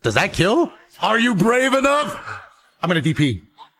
Does that kill? Are you brave enough? I'm gonna DP.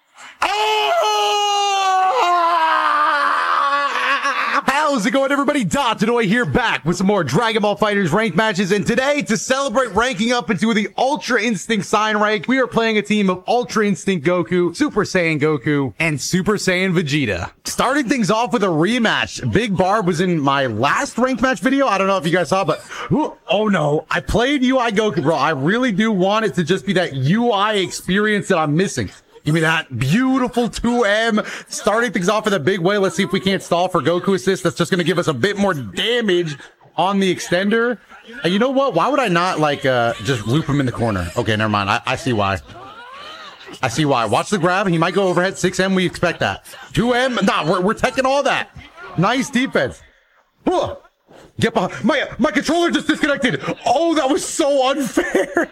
How's it going, everybody? Dotodoy here, back with some more Dragon Ball FighterZ ranked matches, and today, to celebrate ranking up into the Ultra Instinct Sign rank, we are playing a team of Ultra Instinct Goku, Super Saiyan Goku, and Super Saiyan Vegeta. Starting things off with a rematch. Big Barb was in my last ranked match video. I don't know if you guys saw, but oh no, I played UI Goku, bro. I really do want it to just be that UI experience that I'm missing. Give me that beautiful 2M. Starting things off in a big way. Let's see if we can't stall for Goku assist. That's just going to give us a bit more damage on the extender. And you know what? Why would I not, like, just loop him in the corner? Okay, never mind. I see why. I see why. Watch the grab. He might go overhead. 6M, we expect that. 2M? Nah, we're teching all that. Nice defense. Get behind. My controller just disconnected. Oh, that was so unfair.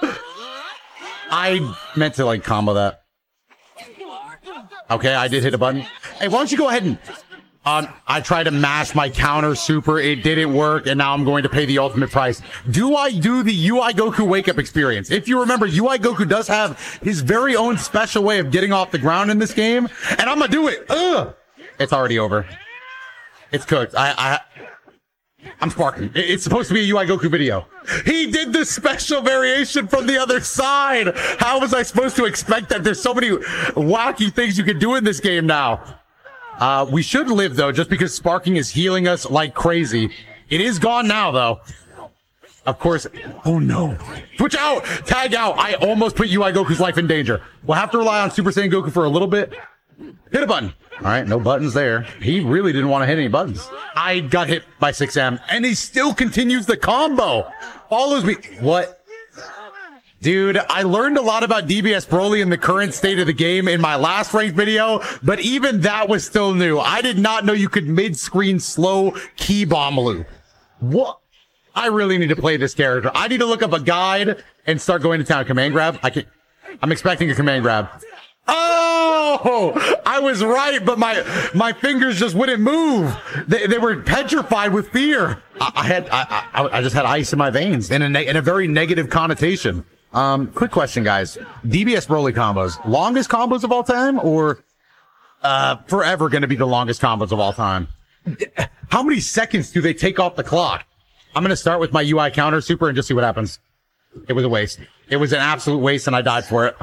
I meant to, like, combo that. Okay, I did hit a button. Hey, why don't you go ahead and... I tried to mash my counter super. It didn't work, and now I'm going to pay the ultimate price. Do I do the UI Goku wake-up experience? If you remember, UI Goku does have his very own special way of getting off the ground in this game, and I'm gonna do it. Ugh! It's already over. It's cooked. I'm sparking. It's supposed to be a UI Goku video. He did the special variation from the other side. How was I supposed to expect that? There's so many wacky things you can do in this game now. We should live, though, just because sparking is healing us like crazy. It is gone now, though. Of course. Oh, no. Switch out. Tag out. I almost put UI Goku's life in danger. We'll have to rely on Super Saiyan Goku for a little bit. Hit a button. All right, no buttons there. He really didn't want to hit any buttons. I got hit by 6M, and he still continues the combo. Follows me. What? Dude, I learned a lot about DBS Broly in the current state of the game in my last ranked video, but even that was still new. I did not know you could mid-screen slow key bomb loop. What? I really need to play this character. I need to look up a guide and start going to town. Command grab? I'm expecting a command grab. Oh, I was right, but my fingers just wouldn't move. They were petrified with fear. I just had ice in my veins in a very negative connotation. Quick question, guys. DBS Broly combos, longest combos of all time, or forever going to be the longest combos of all time? How many seconds do they take off the clock? I'm going to start with my UI counter super and just see what happens. It was a waste. It was an absolute waste, and I died for it.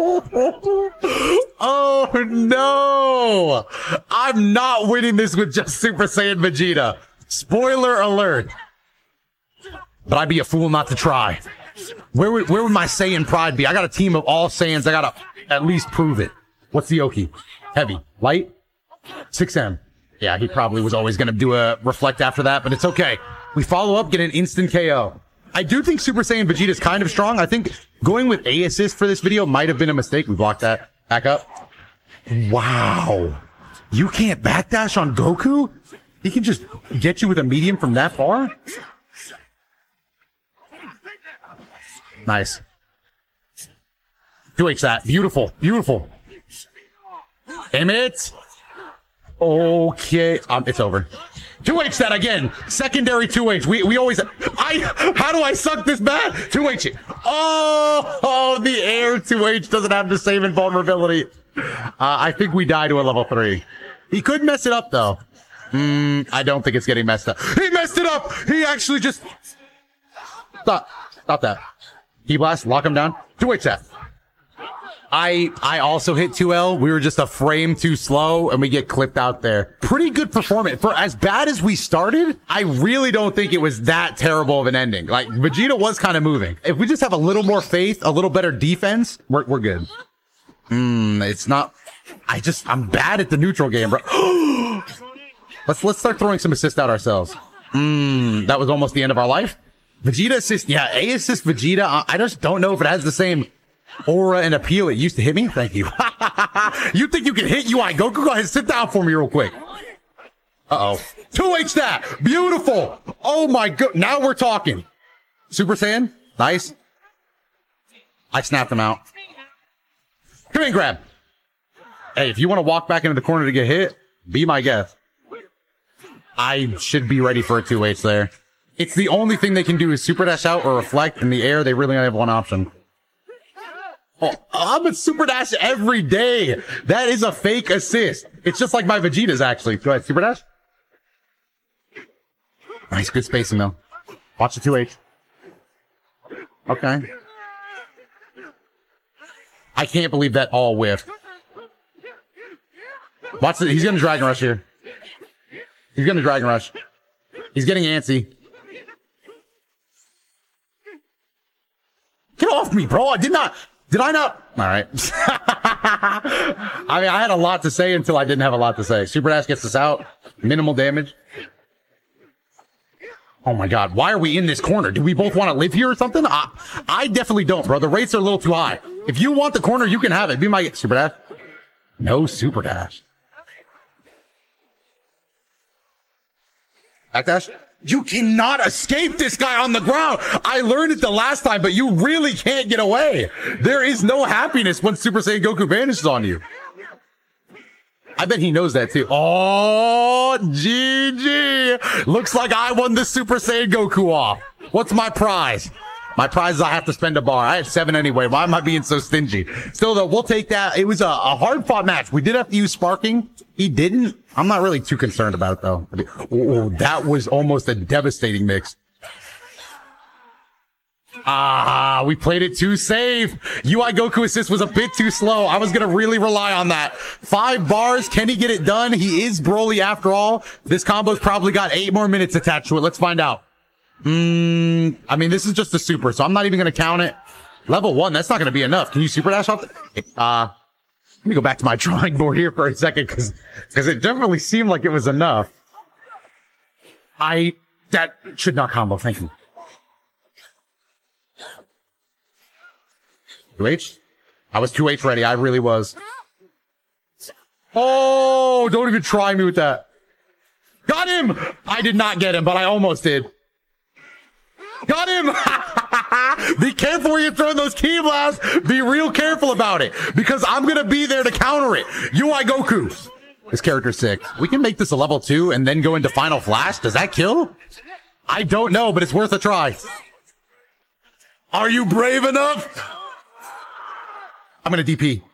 Oh, no. I'm not winning this with just Super Saiyan Vegeta. Spoiler alert. But I'd be a fool not to try. Where would my Saiyan pride be? I got a team of all Saiyans. I got to at least prove it. What's the Oki? Heavy. Light? 6M. Yeah, he probably was always going to do a reflect after that, but it's okay. We follow up, get an instant KO. I do think Super Saiyan Vegeta is kind of strong. I think going with A assist for this video might have been a mistake. We blocked that. Back up. Wow. You can't backdash on Goku? He can just get you with a medium from that far? Nice. 2H that. Beautiful. Beautiful. Damn it. Okay. It's over. 2H that again. Secondary 2H. We always... how do I suck this bad? 2H. Oh, the air 2H doesn't have the same invulnerability. I think we die to a level 3. He could mess it up, though. I don't think it's getting messed up. He messed it up! He actually just... Stop that. Key blast. Lock him down. 2H that. I also hit 2L. We were just a frame too slow, and we get clipped out there. Pretty good performance. For as bad as we started, I really don't think it was that terrible of an ending. Like, Vegeta was kind of moving. If we just have a little more faith, a little better defense, we're good. It's not... I'm bad at the neutral game, bro. Let's start throwing some assists out ourselves. That was almost the end of our life. Vegeta assist. Yeah, A assist Vegeta. I just don't know if it has the same... aura and appeal it used to hit me. Thank you. You think you can hit UI Goku? Go ahead and sit down for me real quick. 2H that. Beautiful. Oh my god. Now we're talking. Super Saiyan. Nice. I snapped him out. Come in, grab. Hey, if you want to walk back into the corner to get hit, be my guest. I should be ready for a 2H there. It's the only thing they can do is super dash out or reflect in the air. They really only have one option. Oh, I'm a super dash every day. That is a fake assist. It's just like my Vegeta's actually. Go ahead, super dash. Nice, good spacing though. Watch the 2H. Okay. I can't believe that all whiffed. Watch it. He's gonna Dragon Rush here. He's gonna Dragon Rush. He's getting antsy. Get off me, bro. Did I not? All right. I mean, I had a lot to say until I didn't have a lot to say. Super Dash gets us out. Minimal damage. Oh my God. Why are we in this corner? Do we both want to live here or something? I definitely don't, bro. The rates are a little too high. If you want the corner, you can have it. Be my Super Dash. No Super Dash. Back dash. You cannot escape this guy on the ground. I learned it the last time, but you really can't get away. There is no happiness when Super Saiyan Goku vanishes on you. I bet he knows that too. Oh, GG. Looks like I won the Super Saiyan Goku off. What's my prize? My prize is I have to spend a bar. I had 7 anyway. Why am I being so stingy? Still though, we'll take that. It was a hard fought match. We did have to use sparking. He didn't. I'm not really too concerned about it though. Oh, that was almost a devastating mix. We played it too safe. UI Goku assist was a bit too slow. I was going to really rely on that. 5 bars. Can he get it done? He is Broly after all. This combo's probably got 8 more minutes attached to it. Let's find out. I mean, this is just a super, so I'm not even going to count it. Level 1, that's not going to be enough. Can you super dash off? Let me go back to my drawing board here for a second, because it definitely seemed like it was enough. That should not combo. Thank you. 2H? I was 2H ready. I really was. Oh, don't even try me with that. Got him! I did not get him, but I almost did. Got him! Be careful where you're throwing those ki blasts. Be real careful about it, because I'm going to be there to counter it. UI Goku. This character's sick. We can make this a level 2 and then go into Final Flash. Does that kill? I don't know, but it's worth a try. Are you brave enough? I'm going to DP.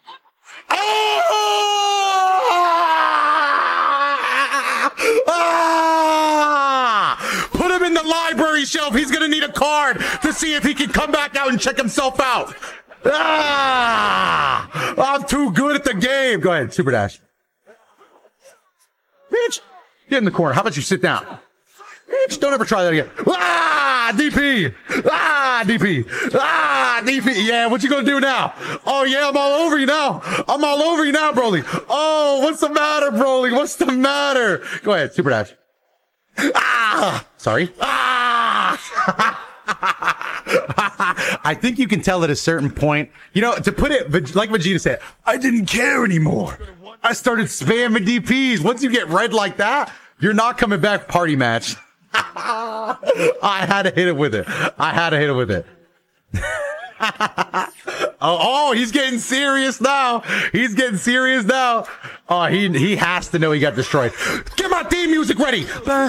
Put him in the library shelf. He's going to need a card to see if he can come back out and check himself out. I'm too good at the game. Go ahead, Super Dash. Bitch, get in the corner. How about you sit down? Bitch, don't ever try that again. DP. DP. DP. Yeah, what you gonna do now? Oh, yeah, I'm all over you now. I'm all over you now, Broly. Oh, what's the matter, Broly? What's the matter? Go ahead, Super Dash. Sorry. I think you can tell at a certain point, you know, to put it like Vegeta said, I didn't care anymore. I started spamming DPs. Once you get red like that, you're not coming back. Party match. I had to hit it with it. Oh, he's getting serious now. Oh, he has to know he got destroyed. Get my theme music ready.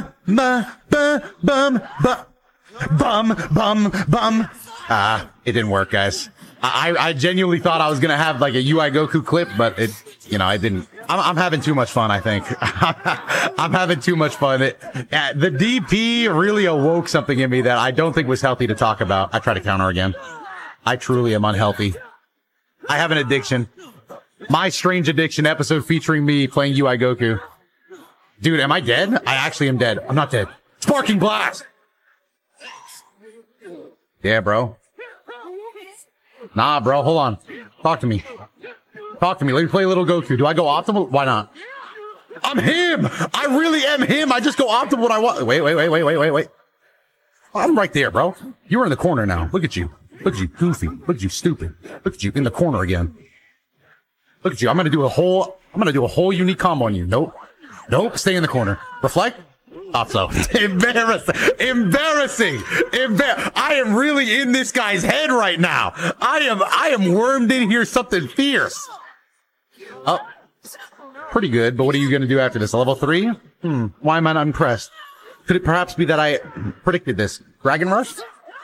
Bum. It didn't work, guys. I genuinely thought I was gonna have like a UI Goku clip, but it didn't. I'm having too much fun, I think. I'm having too much fun. The DP really awoke something in me that I don't think was healthy to talk about. I try to counter again. I truly am unhealthy. I have an addiction. My Strange Addiction episode featuring me playing UI Goku. Dude, am I dead? I actually am dead. I'm not dead. Sparking Blast! Yeah, bro. Nah, bro, hold on. Talk to me. Let me play a little Goku. Do I go optimal? Why not? I'm him! I really am him! I just go optimal when I want. Wait. I'm right there, bro. You're in the corner now. Look at you. Look at you, goofy. Look at you, stupid. Look at you, in the corner again. Look at you. I'm gonna do a whole unique combo on you. Nope. Stay in the corner. Reflect. Thought so. Embarrassing. I am really in this guy's head right now. I am wormed in here something fierce. Oh, pretty good. But what are you going to do after this? A level 3? Why am I not impressed? Could it perhaps be that I predicted this? Dragon Rush?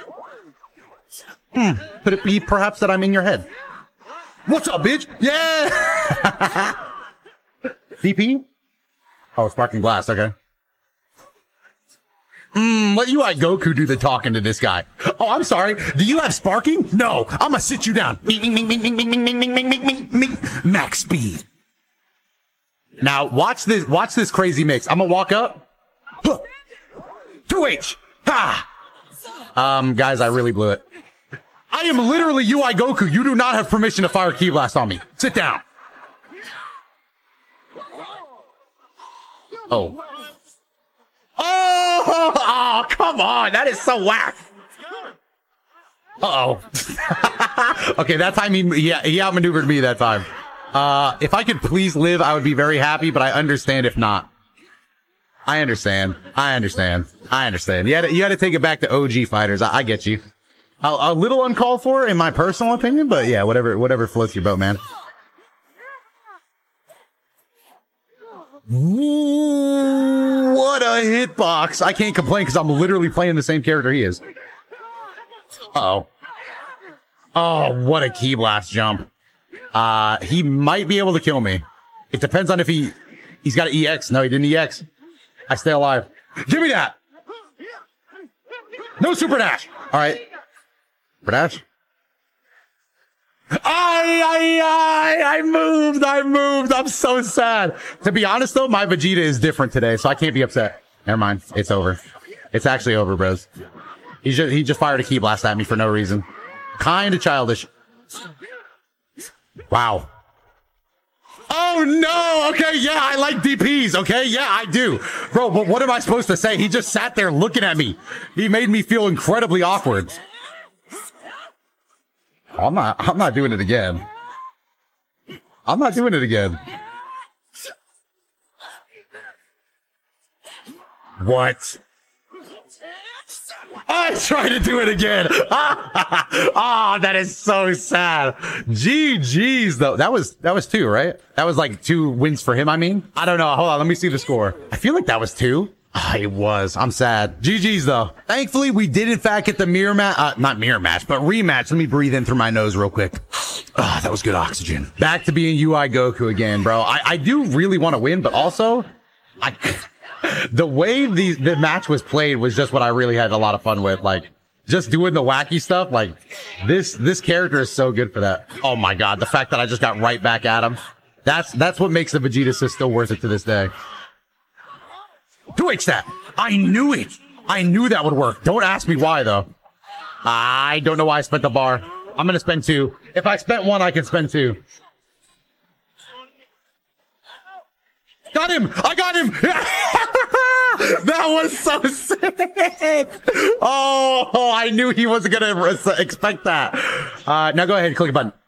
Could it be perhaps that I'm in your head? What's up, bitch? Yeah! DP? Oh, Sparking Blast, okay. Let UI Goku do the talking to this guy. Oh, I'm sorry. Do you have sparking? No, I'm gonna sit you down. Max speed. Now, watch this crazy mix. I'm gonna walk up. 2H. Ha! Guys, I really blew it. I am literally UI Goku. You do not have permission to fire Ki Blast on me. Sit down. Oh. Oh, come on. That is so whack. Uh-oh. Okay, that time he outmaneuvered me that time. If I could please live, I would be very happy, but I understand if not. I understand. You had to take it back to OG fighters. I get you. A little uncalled for, in my personal opinion, but yeah, whatever floats your boat, man. Ooh, what a hitbox. I can't complain because I'm literally playing the same character he is. Uh-oh. Oh, what a Ki Blast jump. He might be able to kill me. It depends on if he's got an EX. No, he didn't EX. I stay alive. Give me that. No super dash. All right. Super dash. I moved. I'm so sad. To be honest, though, my Vegeta is different today, so I can't be upset. Never mind. It's over. It's actually over, bros. He just fired a Ki Blast at me for no reason. Kind of childish. Wow. Oh, no. Okay, yeah, I like DPs. Okay, yeah, I do. Bro, but what am I supposed to say? He just sat there looking at me. He made me feel incredibly awkward. I'm not doing it again. What? I tried to do it again. Oh, that is so sad. GG's though. That was 2, right? That was like 2 wins for him. I mean, I don't know. Hold on. Let me see the score. I feel like that was 2. It was. I'm sad. GG's though. Thankfully, we did in fact get the mirror match. Not mirror match, but rematch. Let me breathe in through my nose real quick. That was good oxygen. Back to being UI Goku again, bro. I do really want to win, but also, the way the match was played was just what I really had a lot of fun with. Like, just doing the wacky stuff. Like, this character is so good for that. Oh my god, the fact that I just got right back at him. That's what makes the Vegeta assist still worth it to this day. 2H that. I knew it. I knew that would work. Don't ask me why, though. I don't know why I spent the bar. I'm going to spend 2. If I spent 1, I can spend 2. Got him. I got him. That was so sick. Oh, I knew he wasn't going to expect that. Now go ahead and click a button.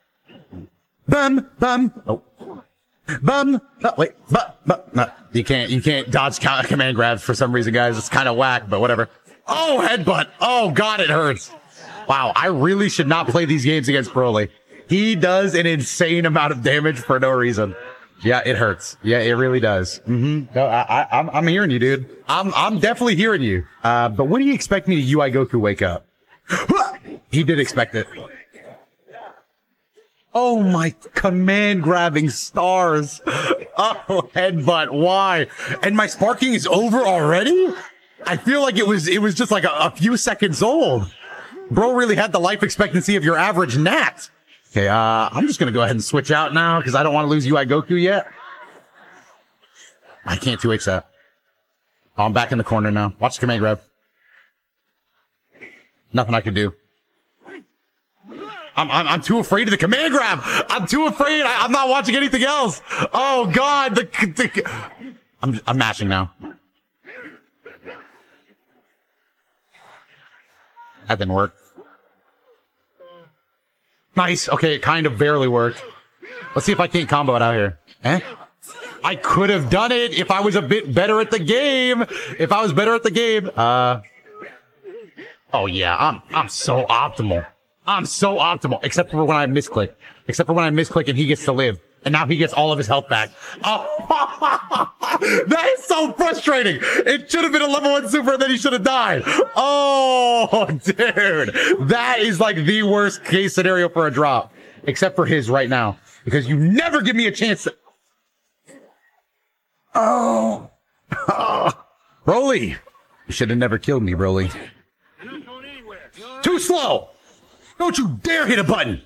Bum. Oh. Bum. Oh, wait. No. You can't dodge command grabs for some reason, guys. It's kind of whack, but whatever. Oh, headbutt. Oh, God, it hurts. Wow, I really should not play these games against Broly. He does an insane amount of damage for no reason. Yeah, it hurts. Yeah, it really does. No, I'm hearing you, dude. I'm definitely hearing you. But when do you expect me to UI Goku wake up? He did expect it. Oh my command grabbing stars. Oh, headbutt. Why? And my sparking is over already? I feel like it was just like a few seconds old. Bro really had the life expectancy of your average gnat. Okay, I'm just gonna go ahead and switch out now because I don't want to lose UI Goku yet. I can't 2H that. Oh, I'm back in the corner now. Watch the command grab. Nothing I can do. I'm too afraid of the command grab. I'm too afraid. I'm not watching anything else. Oh God, I'm mashing now. That didn't work. Nice. Okay, it kind of barely worked. Let's see if I can't combo it out here. I could have done it if I was a bit better at the game. Oh yeah, I'm so optimal. Except for when I misclick. And he gets to live. And now he gets all of his health back. Oh, that is so frustrating. It should have been a level 1 super and then he should have died. Oh, dude. That is like the worst case scenario for a drop. Except for his right now. Because you never give me a chance to... Oh. Broly. You should have never killed me, Broly. Too slow. Don't you dare hit a button.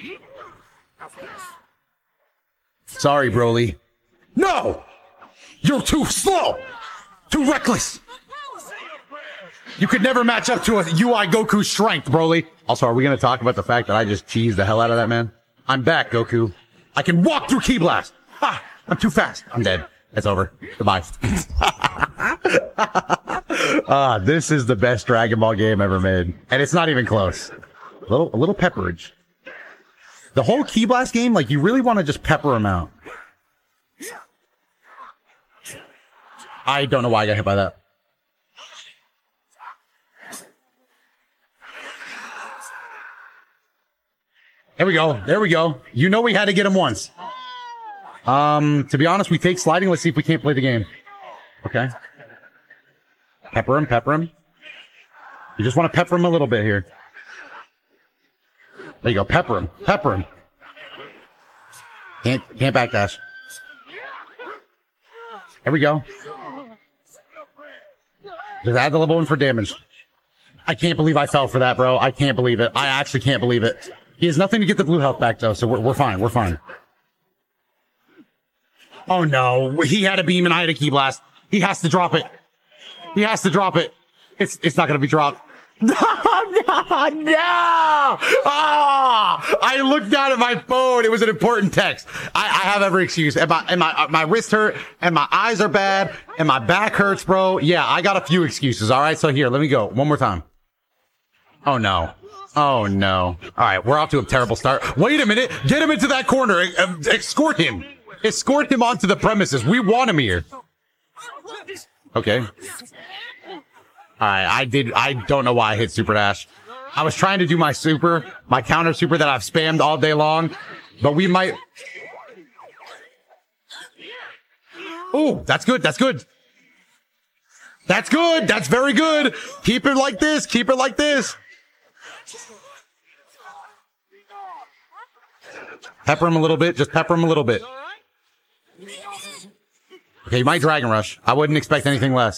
Sorry, Broly. No! You're too slow! Too reckless! You could never match up to a UI Goku strength, Broly. Also, are we going to talk about the fact that I just cheesed the hell out of that man? I'm back, Goku. I can walk through Ki Blast! Ah! I'm too fast. I'm dead. It's over. Goodbye. This is the best Dragon Ball game ever made. And it's not even close. A little pepperage. The whole Ki Blast game, like, you really want to just pepper them out. I don't know why I got hit by that. There we go. There we go. You know we had to get him once. To be honest, we take sliding. Let's see if we can't play the game. Okay. Pepper him, pepper him. You just want to pepper him a little bit here. There you go. Pepper him. Pepper him. Can't backdash. There we go. Just add the level 1 for damage. I can't believe I fell for that, bro. I can't believe it. I actually can't believe it. He has nothing to get the blue health back, though, so we're fine. We're fine. Oh, no. He had a beam and I had a Ki Blast. He has to drop it. He has to drop it. It's not going to be dropped. No! I looked down at my phone. It was an important text. I have every excuse. And my wrist hurt, and my eyes are bad, and my back hurts, bro. Yeah, I got a few excuses. All right, so here, let me go. One more time. Oh, no. Oh, no. All right, we're off to a terrible start. Wait a minute. Get him into that corner. Escort him. Escort him onto the premises. We want him here. Okay. I don't know why I hit Super Dash. I was trying to do my counter super that I've spammed all day long, but we might... Oh, that's good, that's good. That's good, that's very good. Keep it like this, keep it like this. Pepper him a little bit, just pepper him a little bit. Okay, you might Dragon Rush. I wouldn't expect anything less.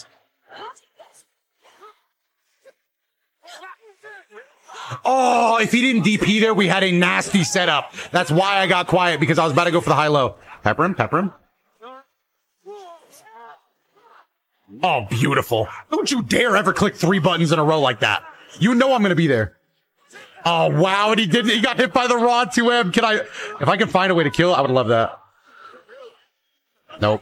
Oh, if he didn't DP there, we had a nasty setup. That's why I got quiet, because I was about to go for the high-low. Pepper him, pepper him. Oh, beautiful. Don't you dare ever click 3 buttons in a row like that. You know I'm going to be there. Oh, wow, and he didn't. He got hit by the raw 2M. If I can find a way to kill, I would love that. Nope.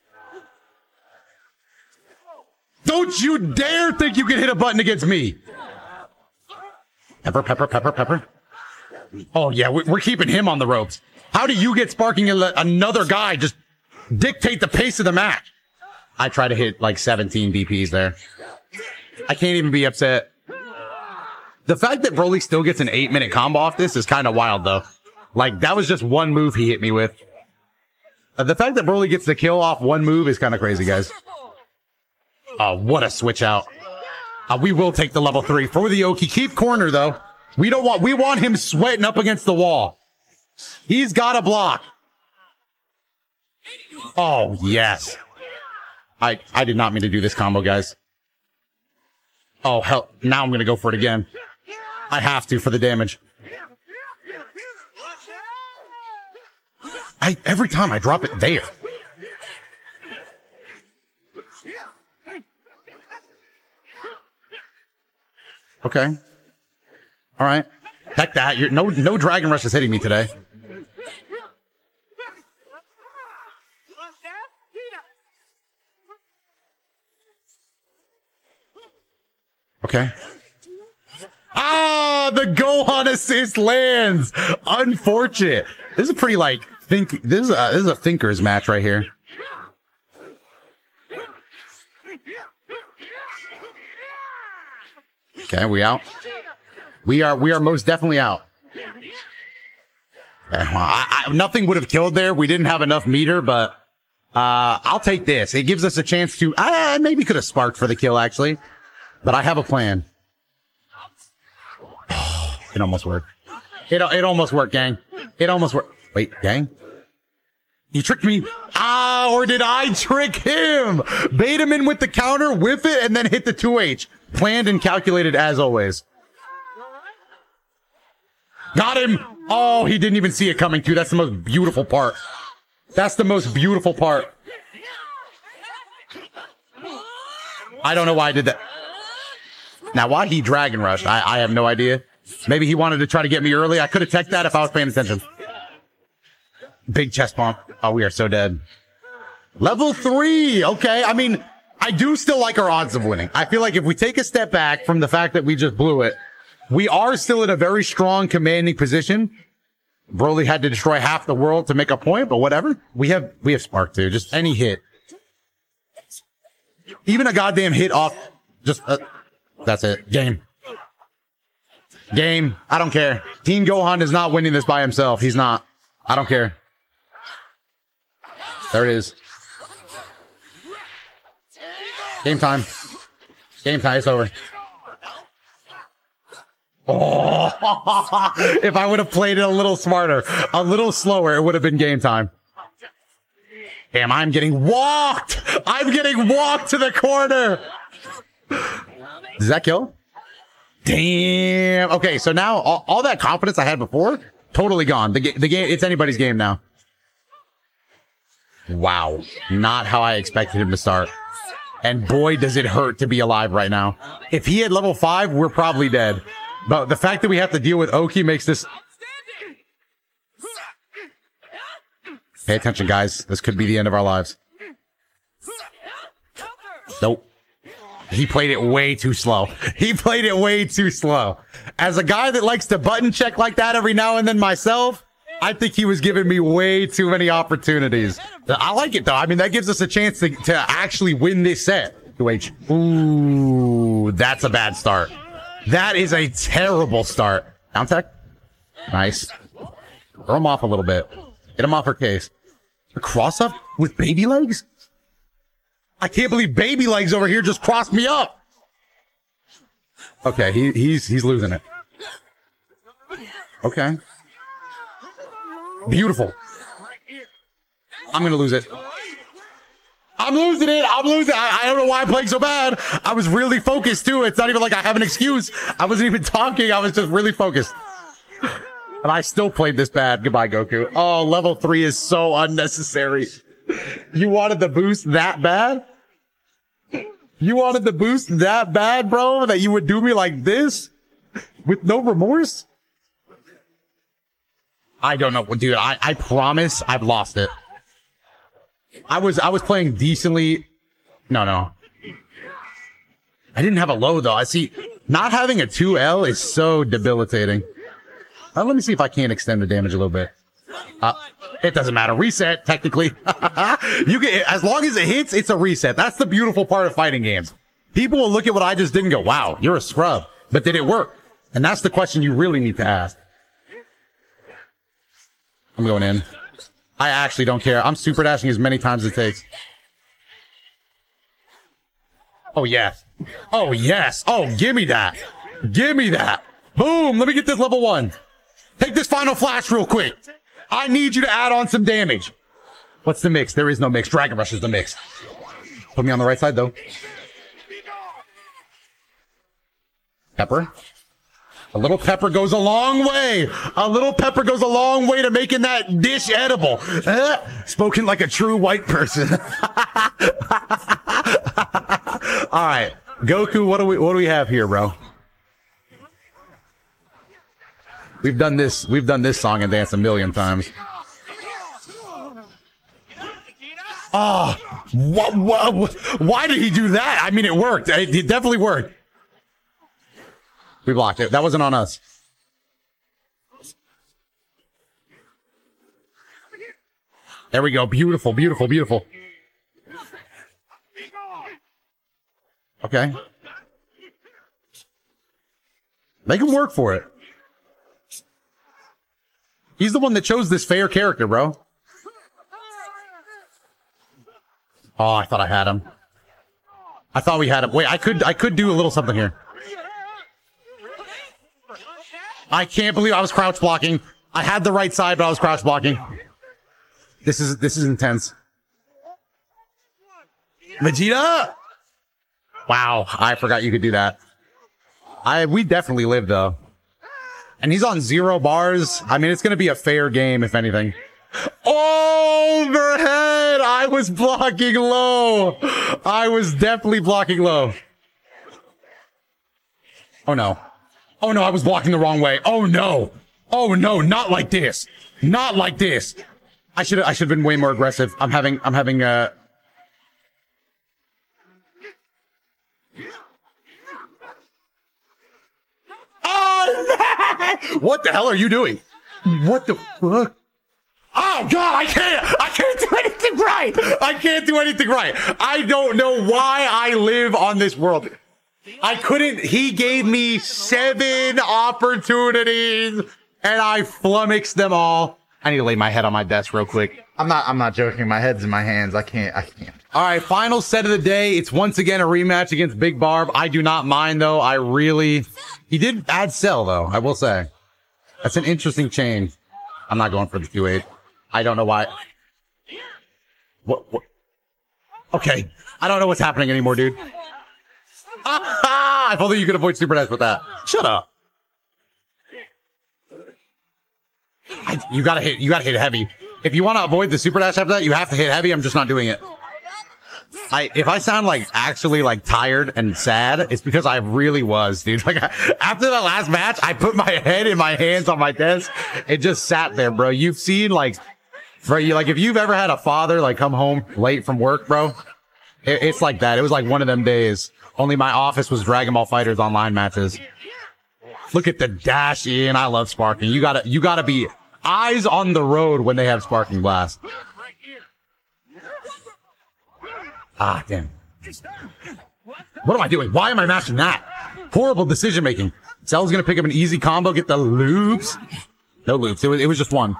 Don't you dare think you can hit a button against me. Pepper, pepper, pepper, pepper. Oh, yeah, we're keeping him on the ropes. How do you get sparking and let another guy just dictate the pace of the match? I try to hit like 17 DPs there. I can't even be upset. The fact that Broly still gets an 8-minute combo off this is kind of wild, though. Like, that was just one move he hit me with. The fact that Broly gets the kill off one move is kind of crazy, guys. Oh, what a switch out. We will take the level 3 for the Oki. Keep corner, though. We want him sweating up against the wall. He's got a block. Oh, yes. I did not mean to do this combo, guys. Oh, hell. Now I'm going to go for it again. I have to for the damage. Every time I drop it there. Okay. All right. Heck that. No Dragon Rush is hitting me today. Okay. Ah, the Gohan assist lands. Unfortunate. This is a pretty this is a thinker's match right here. Okay, we out. We are most definitely out. Nothing would have killed there. We didn't have enough meter, but I'll take this. It gives us a chance to maybe could have sparked for the kill actually, but I have a plan. It almost worked. It almost worked, gang. It almost worked. Wait, gang. You tricked me. Or did I trick him? Bait him in with the counter, whiff it, and then hit the 2H. Planned and calculated as always. Got him. Oh, he didn't even see it coming too. That's the most beautiful part. That's the most beautiful part. I don't know why I did that. Now, why he Dragon Rushed? I have no idea. Maybe he wanted to try to get me early. I could have teched that if I was paying attention. Big chest bump. Oh, we are so dead. Level 3. Okay. I mean, I do still like our odds of winning. I feel like if we take a step back from the fact that we just blew it, we are still in a very strong commanding position. Broly had to destroy half the world to make a point, but whatever. We have Spark too. Just any hit. Even a goddamn hit off. Just, that's it. Game. Game. I don't care. Team Gohan is not winning this by himself. He's not. I don't care. There it is. Game time. Game time. It's over. Oh, if I would have played it a little smarter, a little slower, it would have been game time. Damn, I'm getting walked. I'm getting walked to the corner. Does that kill? Damn. Okay, so now all that confidence I had before, totally gone. The game, it's anybody's game now. Wow. Not how I expected him to start. And boy, does it hurt to be alive right now. If he had level 5, we're probably dead. But the fact that we have to deal with Oki makes this... Pay attention, guys. This could be the end of our lives. Nope. He played it way too slow. He played it way too slow. As a guy that likes to button check like that every now and then myself, I think he was giving me way too many opportunities. I like it, though. I mean, that gives us a chance to actually win this set. 2H. Ooh, that's a bad start. That is a terrible start. Down tech. Nice. Throw him off a little bit. Get him off her case. A cross up with baby legs? I can't believe baby legs over here just crossed me up. Okay, he's losing it. Okay. Beautiful. I'm gonna lose it. I'm losing it. I'm losing. I don't know why I'm playing so bad. I was really focused too. It's not even like I have an excuse. I wasn't even talking. I was just really focused. And I still played this bad. Goodbye, Goku. Oh, level 3 is so unnecessary. You wanted the boost that bad? You wanted the boost that bad, bro? That you would do me like this? With no remorse? I don't know, dude. I promise I've lost it. I was playing decently. No. I didn't have a low though. I see. Not having a 2L is so debilitating. Let me see if I can extend the damage a little bit. It doesn't matter. Reset, technically. You can, as long as it hits, it's a reset. That's the beautiful part of fighting games. People will look at what I just did and go, wow, you're a scrub. But did it work? And that's the question you really need to ask. I'm going in. I actually don't care. I'm super dashing as many times as it takes. Oh, yes. Oh, yes. Oh, give me that. Give me that. Boom. Let me get this level 1. Take this final flash real quick. I need you to add on some damage. What's the mix? There is no mix. Dragon Rush is the mix. Put me on the right side, though. Pepper. A little pepper goes a long way. A little pepper goes a long way to making that dish edible. Spoken like a true white person. All right, Goku. What do we have here, bro? We've done this song and dance a million times. Oh, why did he do that? I mean, it worked. It definitely worked. We blocked it. That wasn't on us. There we go. Beautiful, beautiful, beautiful. Okay. Make him work for it. He's the one that chose this fair character, bro. Oh, I thought I had him. I thought we had him. Wait, I could do a little something here. I can't believe I was crouch blocking. I had the right side, but I was crouch blocking. This is intense. Vegeta! Wow, I forgot you could do that. We definitely live though. And he's on 0 bars. I mean, it's gonna be a fair game, if anything. Overhead! I was blocking low. I was definitely blocking low. Oh no. Oh no, I was blocking the wrong way. Oh no. Oh no, not like this. Not like this. I should have been way more aggressive. I'm having Oh, no! What the hell are you doing? What the fuck? Oh god, I can't do anything right. I can't do anything right. I don't know why I live on this world. I couldn't. He gave me 7 opportunities and I flummoxed them all. I need to lay my head on my desk real quick. I'm not joking. My head's in my hands. I can't. All right, final set of the day. It's once again a rematch against Big Barb. I do not mind though. He did add Cell though, I will say. That's an interesting change. I'm not going for the 2-8. I don't know why. What? Okay. I don't know what's happening anymore, dude. If only you could avoid Super Dash with that. Shut up. You gotta hit heavy. If you want to avoid the Super Dash after that, you have to hit heavy. I'm just not doing it. If I sound like actually like tired and sad, it's because I really was, dude. Like after that last match, I put my head in my hands on my desk. It just sat there, bro. You've seen like if you've ever had a father like come home late from work, bro, it's like that. It was like one of them days. Only my office was Dragon Ball FighterZ online matches. Look at the dash in. I love sparking. You gotta be eyes on the road when they have Sparking Blast. Ah, damn. What am I doing? Why am I mashing that? Horrible decision making. Cell's gonna pick up an easy combo, get the loops. No loops. It was just one.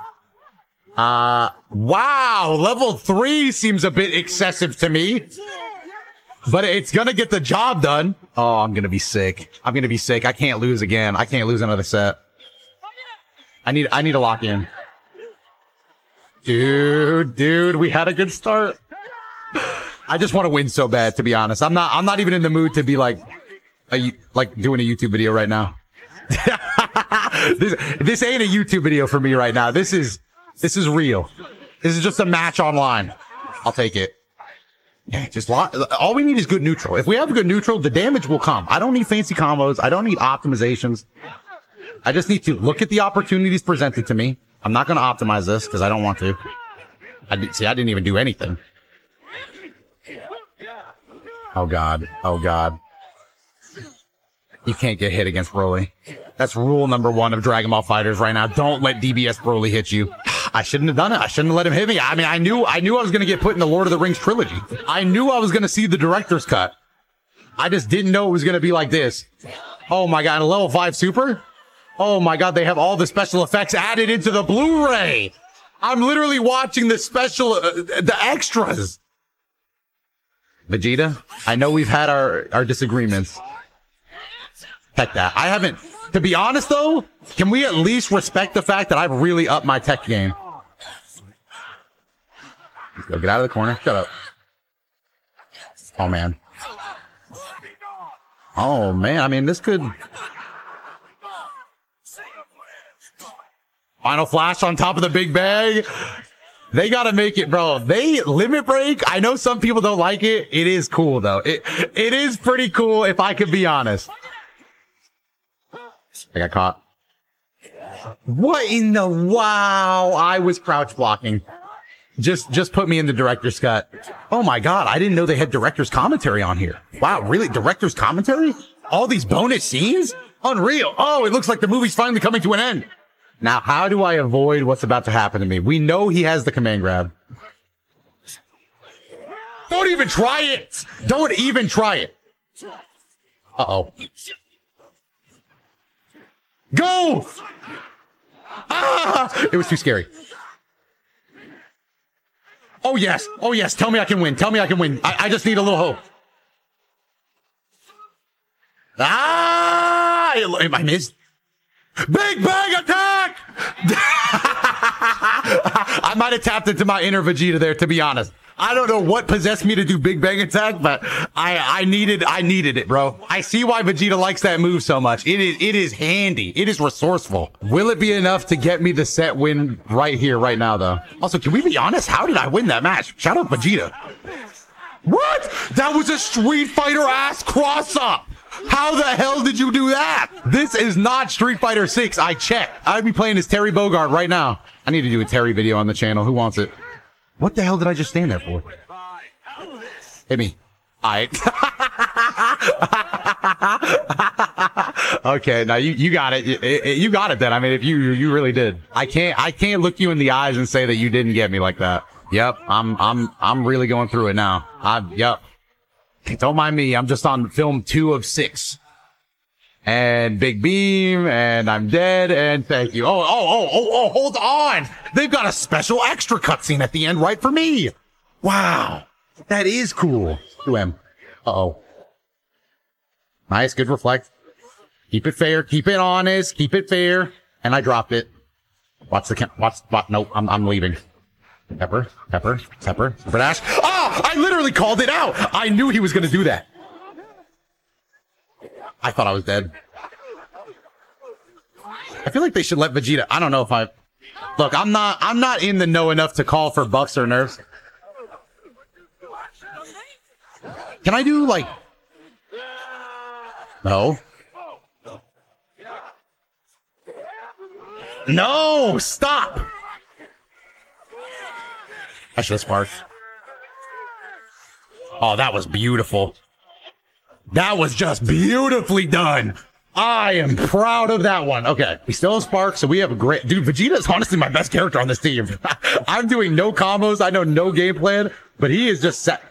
Wow. Level 3 seems a bit excessive to me. But it's gonna get the job done. Oh, I'm gonna be sick. I can't lose again. I can't lose another set. I need to lock in. Dude, we had a good start. I just want to win so bad, to be honest. I'm not even in the mood to be like doing a YouTube video right now. This ain't a YouTube video for me right now. This is real. This is just a match online. I'll take it. Yeah, all we need is good neutral. If we have a good neutral, the damage will come. I don't need fancy combos. I don't need optimizations. I just need to look at the opportunities presented to me. I'm not going to optimize this because I don't want to. I didn't even do anything. Oh god. You can't get hit against Broly. That's rule number 1 of Dragon Ball FighterZ right now. Don't let DBS Broly hit you. I shouldn't have done it. I shouldn't have let him hit me. I mean, I knew I was going to get put in the Lord of the Rings trilogy. I knew I was going to see the director's cut. I just didn't know it was going to be like this. Oh my god, a level 5 super? Oh my god, they have all the special effects added into the Blu-ray. I'm literally watching the the extras. Vegeta, I know we've had our disagreements. Heck that. I haven't. To be honest though, can we at least respect the fact that I've really upped my tech game? Go get out of the corner. Shut up. Oh man. Oh man, I mean this could... Final flash on top of the big bag. They gotta make it, bro. Limit break. I know some people don't like it. It is cool though. It is pretty cool if I could be honest. I got caught. What in the wow? I was crouch blocking. Just put me in the director's cut. Oh my god, I didn't know they had director's commentary on here. Wow, really? Director's commentary? All these bonus scenes? Unreal. Oh, it looks like the movie's finally coming to an end. Now, how do I avoid what's about to happen to me? We know he has the command grab. Don't even try it! Don't even try it! Uh-oh. Go! Ah! It was too scary. Oh, yes. Oh, yes. Tell me I can win. Tell me I can win. I just need a little hope. Ah! I missed. Big Bang Attack! I might have tapped into my inner Vegeta there, to be honest. I don't know what possessed me to do Big Bang Attack, but I needed it, bro. I see why Vegeta likes that move so much. It is handy. It is resourceful. Will it be enough to get me the set win right here, right now, though? Also, can we be honest? How did I win that match? Shout out Vegeta. What? That was a Street Fighter ass cross up. How the hell did you do that? This is not Street Fighter 6. I checked. I'd be playing as Terry Bogard right now. I need to do a Terry video on the channel. Who wants it? What the hell did I just stand there for? Hit me. Alright. Okay, now you got it. You got it then. I mean, if you really did. I can't look you in the eyes and say that you didn't get me like that. Yep, I'm really going through it now. Yep. Don't mind me. I'm just on film 2 of 6. And Big Beam, and I'm dead, and thank you. Oh, hold on! They've got a special extra cutscene at the end right for me! Wow! That is cool. 2M. Uh-oh. Nice, good reflect. Keep it fair, keep it honest, keep it fair. And I dropped it. Watch the nope, I'm leaving. Pepper dash. Ah! I literally called it out! I knew he was gonna do that. I thought I was dead. I feel like they should let Vegeta. I don't know if look, I'm not in the know enough to call for buffs or nerfs. Can I do like no? No, stop. I should have sparked. Oh, that was beautiful. That was just beautifully done. I am proud of that one. Okay, we still have Spark, so we have a great... Dude, Vegeta is honestly my best character on this team. I'm doing no combos. I know no game plan, but he is just set.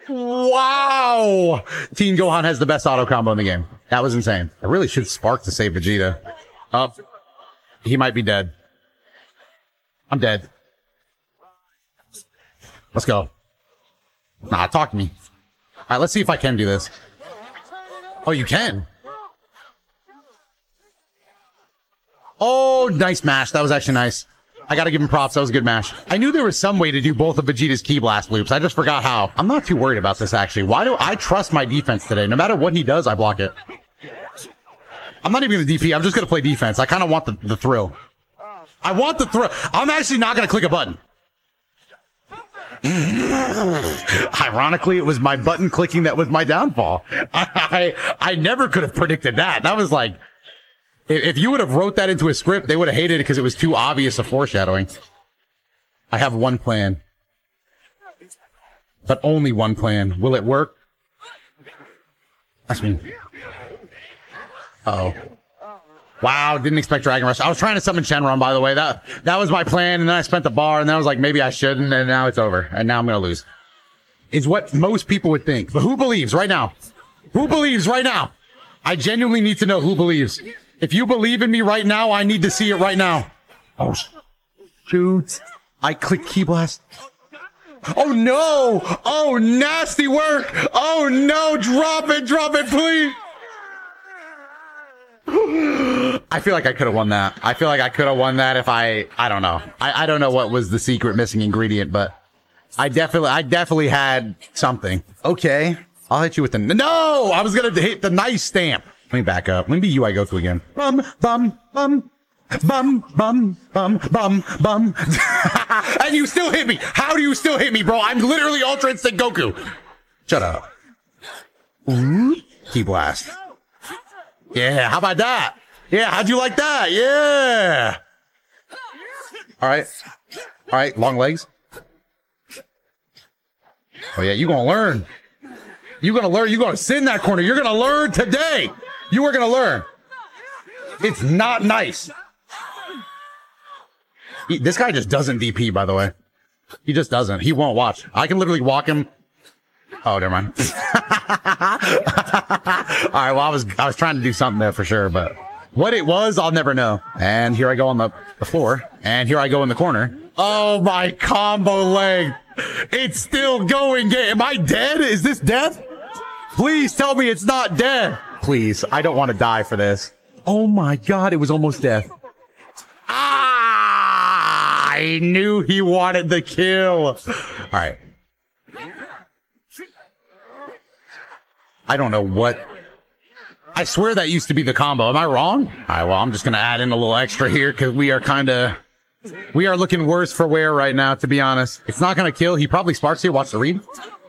Wow! Teen Gohan has the best auto combo in the game. That was insane. I really should Spark to save Vegeta. He might be dead. I'm dead. Let's go. Nah, talk to me. All right, let's see if I can do this. Oh, you can. Oh, nice mash. That was actually nice. I gotta give him props. That was a good mash. I knew there was some way to do both of Vegeta's Ki Blast loops. I just forgot how. I'm not too worried about this, actually. Why do I trust my defense today? No matter what he does, I block it. I'm not even gonna DP. I'm just gonna play defense. I kind of want the thrill. I want the thrill. I'm actually not gonna click a button. Ironically, it was my button clicking that was my downfall. I never could have predicted that. That was like, if you would have wrote that into a script, they would have hated it because it was too obvious a foreshadowing. I have one plan. But only one plan. Will it work? That's me. Uh-oh. Wow, didn't expect Dragon Rush. I was trying to summon Shenron, by the way. That was my plan, and then I spent the bar, and then I was like, maybe I shouldn't, and now it's over. And now I'm gonna lose. Is what most people would think. But who believes right now? Who believes right now? I genuinely need to know who believes. If you believe in me right now, I need to see it right now. Oh, shoot. I clicked Ki Blast. Oh, no. Oh, nasty work. Oh, no. Drop it, please. I feel like I could have won that. I feel like I could have won that if I don't know. I don't know what was the secret missing ingredient, but I definitely had something. Okay. I'll hit you with the, no, I was going to hit the nice stamp. Let me back up. Let me be UI Goku again. Bum, bum, bum, bum, bum, bum, bum, bum. And you still hit me. How do you still hit me, bro? I'm literally Ultra Instinct Goku. Shut up. Ooh, Ki Blast. Yeah, how about that? Yeah, how'd you like that? Yeah. All right, long legs. Oh yeah, you gonna learn. You're gonna sit in that corner. You're gonna learn today. You are gonna learn. It's not nice. This guy just doesn't DP, by the way. He just doesn't. He won't watch. I can literally walk him. Oh, never mind. All right, well, I was trying to do something there for sure, but What it was, I'll never know. And here I go on the floor. And here I go in the corner. Oh, my combo leg. It's still going. Am I dead? Is this death? Please tell me it's not death. Please, I don't want to die for this. Oh, my God. It was almost death. Ah! I knew he wanted the kill. All right. I don't know what. I swear that used to be the combo. Am I wrong? All right, well, I'm just going to add in a little extra here because we are looking worse for wear right now, to be honest. It's not going to kill. He probably sparks here. Watch the read.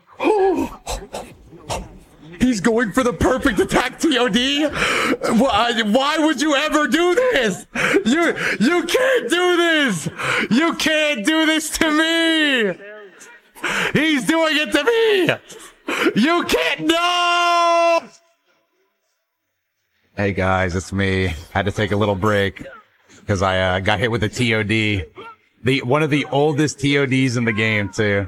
He's going for the perfect attack, TOD. Why would you ever do this? You can't do this. You can't do this to me. He's doing it to me. You can't. No. Hey guys, it's me. Had to take a little break because I got hit with a TOD. One of the oldest TODs in the game too.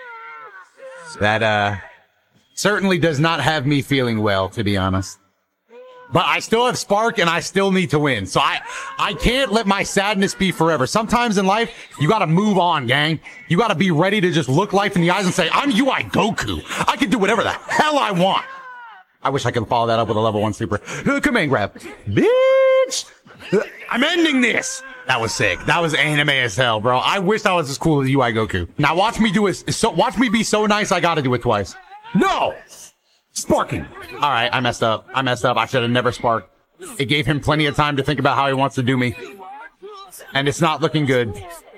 That certainly does not have me feeling well, to be honest. But I still have Spark and I still need to win. So I can't let my sadness be forever. Sometimes in life, you gotta move on, gang. You gotta be ready to just look life in the eyes and say, I'm UI Goku. I can do whatever the hell I want. I wish I could follow that up with a level 1 super. Command grab. Bitch! I'm ending this! That was sick. That was anime as hell, bro. I wish I was as cool as UI Goku. Now watch me do it. Watch me be so nice I gotta do it twice. No! Sparking. Alright, I messed up. I should have never sparked. It gave him plenty of time to think about how he wants to do me. And it's not looking good.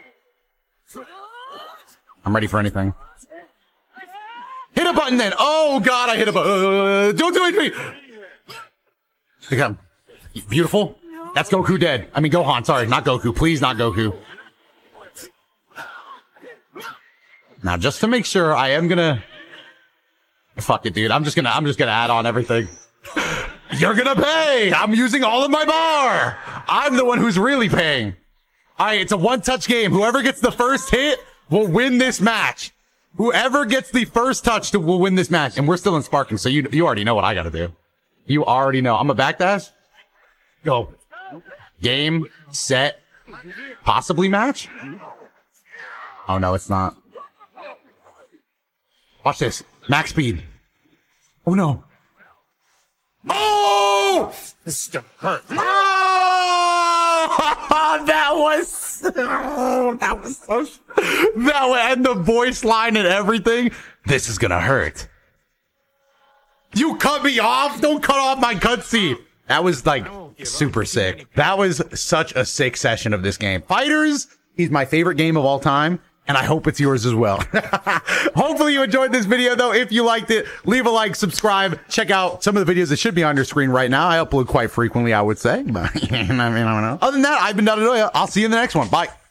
I'm ready for anything. Hit a button then. Oh, God, I hit a button. Don't do it to me. Look at him. Beautiful. That's Goku dead. I mean, Gohan. Sorry, not Goku. Please, not Goku. Now, just to make sure, I am gonna... Fuck it, dude. I'm just gonna add on everything. You're gonna pay. I'm using all of my bar. I'm the one who's really paying. All right, it's a one-touch game. Whoever gets the first hit will win this match. Whoever gets the first touch will win this match. And we're still in sparking, so you already know what I gotta do. You already know. I'm a backdash. Go. Game, set, possibly match? Oh, no, it's not. Watch this. Max speed. Oh, no. Oh! This is gonna hurt. Oh! That was so... And the voice line and everything. This is gonna hurt. You cut me off? Don't cut off my cutscene. That was, like, super sick. That was such a sick session of this game. Fighters is my favorite game of all time, and I hope it's yours as well. Hopefully you enjoyed this video, though. If you liked it, leave a like, subscribe, check out some of the videos that should be on your screen right now. I upload quite frequently, I would say. But, I don't know. Other than that, I've been Dotadoya. I'll see you in the next one. Bye.